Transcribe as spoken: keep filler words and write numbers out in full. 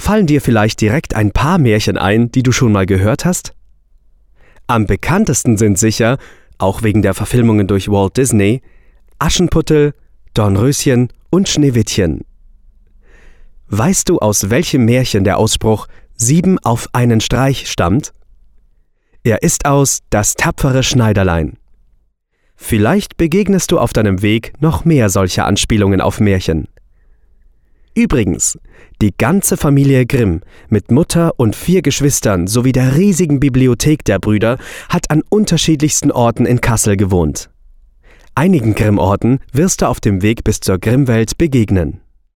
fallen dir vielleicht direkt ein paar Märchen ein, die du schon mal gehört hast? Am bekanntesten sind sicher, auch wegen der Verfilmungen durch Walt Disney, Aschenputtel, Dornröschen und Schneewittchen. Weißt du, aus welchem Märchen der Ausspruch »Sieben auf einen Streich« stammt? Er ist aus »Das tapfere Schneiderlein«. Vielleicht begegnest du auf deinem Weg noch mehr solcher Anspielungen auf Märchen. Übrigens, die ganze Familie Grimm mit Mutter und vier Geschwistern sowie der riesigen Bibliothek der Brüder hat an unterschiedlichsten Orten in Kassel gewohnt. Einigen Grimm-Orten wirst du auf dem Weg bis zur Grimmwelt begegnen.